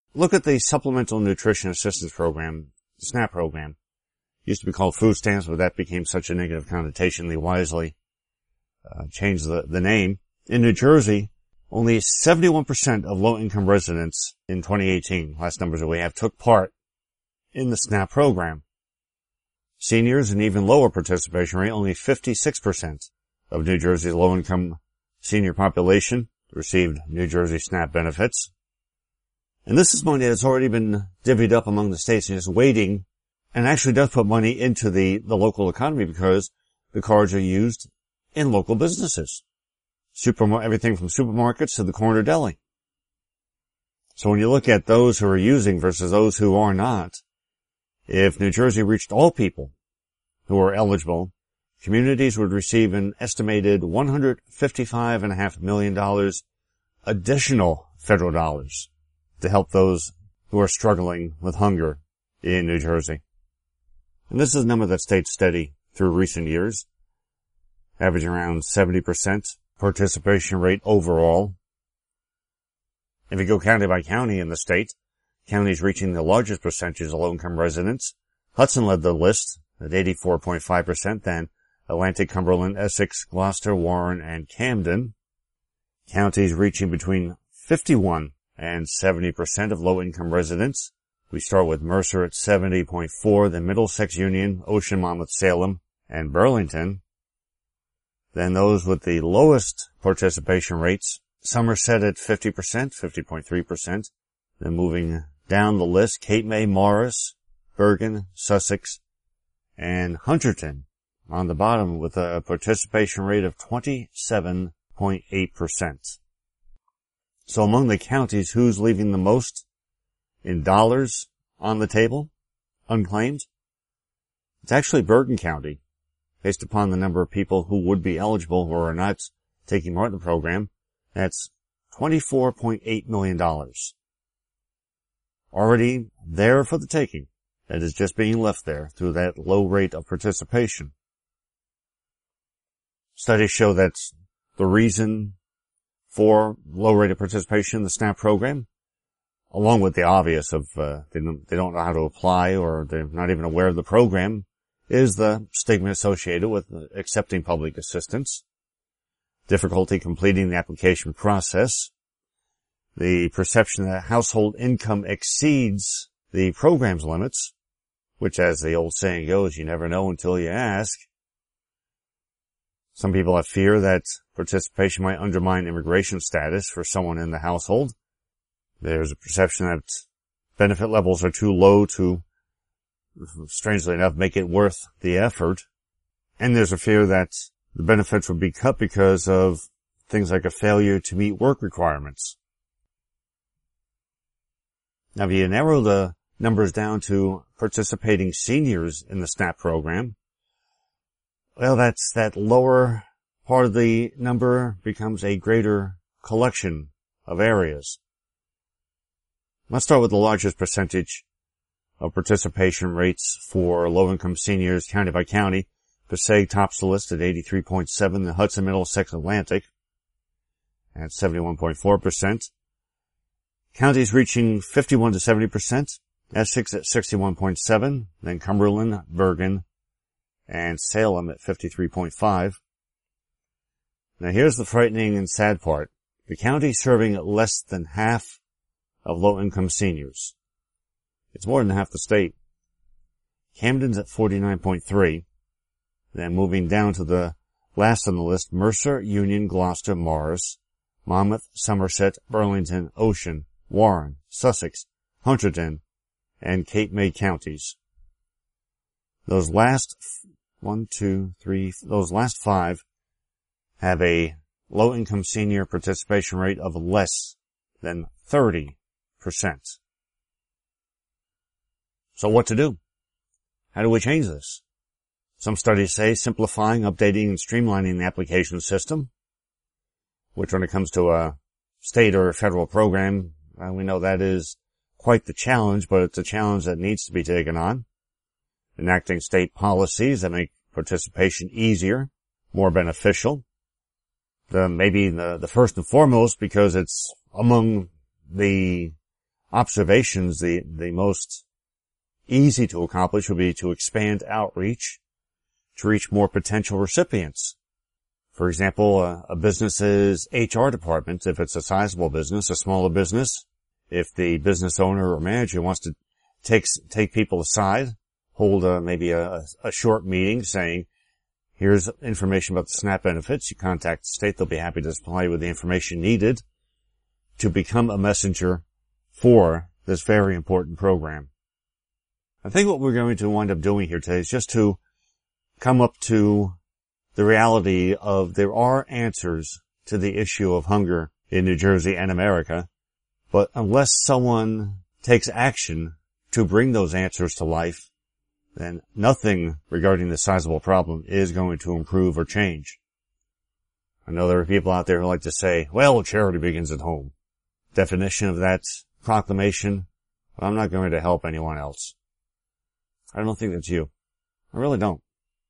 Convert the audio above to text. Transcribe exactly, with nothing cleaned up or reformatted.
look at the Supplemental Nutrition Assistance Program, the SNAP program. It used to be called food stamps, but that became such a negative connotation. They wisely uh, changed the, the name. In New Jersey, only seventy-one percent of low-income residents in twenty eighteen, last numbers that we have, took part in the SNAP program. Seniors, an even lower participation rate, only fifty-six percent of New Jersey's low-income senior population received New Jersey SNAP benefits. And this is money that's already been divvied up among the states and is waiting, and actually does put money into the, the local economy because the cards are used in local businesses. Supermar- everything from supermarkets to the corner deli. So when you look at those who are using versus those who are not, if New Jersey reached all people who are eligible, communities would receive an estimated one hundred fifty-five point five million dollars additional federal dollars to help those who are struggling with hunger in New Jersey. And this is a number that stayed steady through recent years, averaging around seventy percent participation rate overall. If you go county by county in the state, counties reaching the largest percentage of low-income residents, Hudson led the list at eighty-four point five percent, then Atlantic, Cumberland, Essex, Gloucester, Warren, and Camden. Counties reaching between fifty-one and seventy percent of low-income residents. We start with Mercer at seventy point four, then Middlesex, Union, Ocean, Monmouth, Salem, and Burlington. Then those with the lowest participation rates, Somerset at fifty percent, fifty point three percent. Then moving down the list, Cape May, Morris, Bergen, Sussex, and Hunterdon on the bottom with a participation rate of twenty-seven point eight percent. So among the counties, who's leaving the most in dollars on the table, unclaimed? It's actually Bergen County, based upon the number of people who would be eligible who are not taking part in the program. That's twenty-four point eight million dollars. Already there for the taking. That is just being left there through that low rate of participation. Studies show that the reason for low rate of participation in the SNAP program, along with the obvious of uh, they, don't, they don't know how to apply or they're not even aware of the program, is the stigma associated with accepting public assistance, difficulty completing the application process, the perception that household income exceeds the program's limits, which, as the old saying goes, you never know until you ask. Some people have fear that participation might undermine immigration status for someone in the household. There's a perception that benefit levels are too low to, strangely enough, make it worth the effort. And there's a fear that the benefits would be cut because of things like a failure to meet work requirements. Now, if you narrow the numbers down to participating seniors in the SNAP program, well, that's that lower part of the number becomes a greater collection of areas. Let's start with the largest percentage of participation rates for low-income seniors county by county. Passaic tops the list at eighty-three point seven, the Hudson, Middlesex, Atlantic at seventy-one point four percent. Counties reaching fifty-one to seventy percent, Essex at sixty-one point seven, then Cumberland, Bergen, and Salem at fifty-three point five. Now here's the frightening and sad part. The county serving less than half of low-income seniors. It's more than half the state. Camden's at forty-nine point three. Then moving down to the last on the list, Mercer, Union, Gloucester, Morris, Monmouth, Somerset, Burlington, Ocean, Warren, Sussex, Hunterdon, and Cape May counties. Those last one, two, three, those last five have a low-income senior participation rate of less than thirty percent. So what to do? How do we change this? Some studies say simplifying, updating, and streamlining the application system, which when it comes to a state or a federal program, well, we know that is quite the challenge, but it's a challenge that needs to be taken on. Enacting state policies that make participation easier, more beneficial. The, maybe the, the first and foremost, because it's among the observations, the, the most easy to accomplish would be to expand outreach to reach more potential recipients. For example, a, a business's H R department, if it's a sizable business, a smaller business, if the business owner or manager wants to take, take people aside, hold a, maybe a, a short meeting saying, here's information about the SNAP benefits. You contact the state. They'll be happy to supply you with the information needed to become a messenger for this very important program. I think what we're going to wind up doing here today is just to come up to the reality of there are answers to the issue of hunger in New Jersey and America, but unless someone takes action to bring those answers to life, then nothing regarding this sizable problem is going to improve or change. I know there are people out there who like to say, well, charity begins at home. Definition of that proclamation, well, I'm not going to help anyone else. I don't think that's you. I really don't.